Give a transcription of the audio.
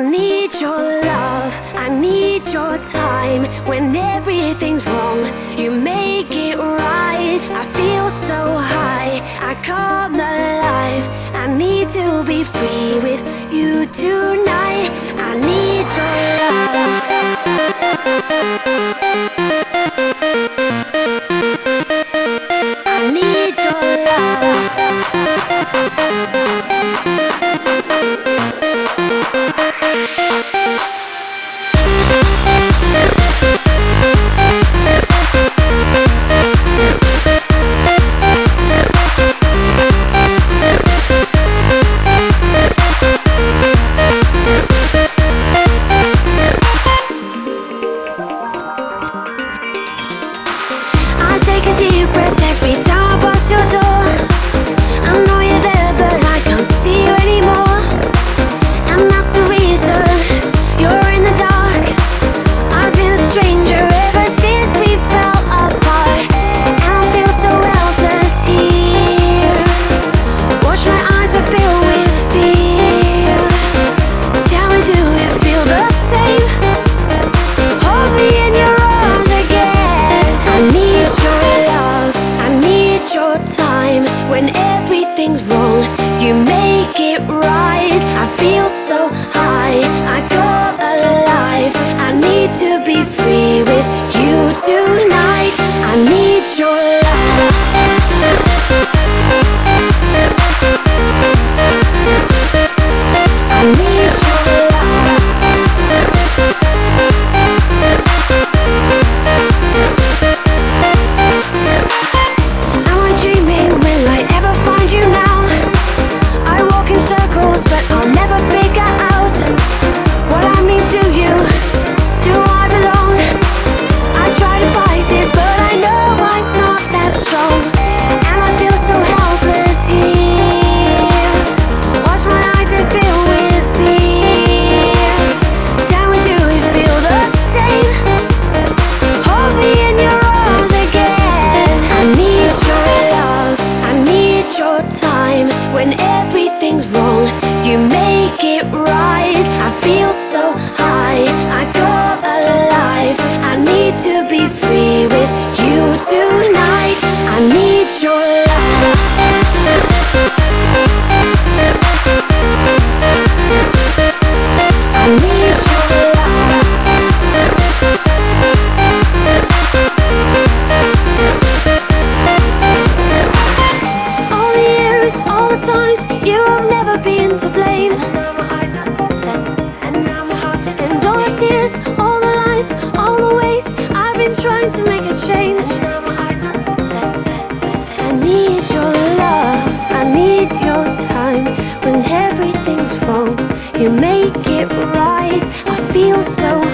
need your love, I need your time. When everything's wrong, you make it right. I feel so high, I come alive. I need to be free with you tonight. I need your love. I need your love. I take a deep breath every time I pass your door. I know you're there, but I can't see you anymore. And that's the reason you're in the dark. I've been a stranger ever since we fell apart. And I feel so helpless here. Watch my eyes are filled with fear. Tell me, do you feel the same? Hold me in your arms again. I need your love, I need your time. When everything's wrong, you make it right. I feel so high, I come alive. I need to be free with you tonight. I need your love. I need your love. Am I dreaming? Will I ever find you now? I walk in circles, but I'll never figure out what I mean to you. Do I belong? I try to fight this, but I know I'm not that strong. And I feel so helpless here. Watch my eyes and fill with fear. Tell me, do you feel the same? Hold me in your arms again. I need your love, I need your time. When everything's wrong, you make it right. I feel so high, I come alive. I need to be free with you tonight. I need your love. I need your love. All the years, all the times, you have never been to blame. Now my eyes are open, and now my heart is and all the tears, all the lies, all the ways I've been trying to make a change. Now my eyes are open. I need your love, I need your time. When everything's wrong, you make it right. I feel so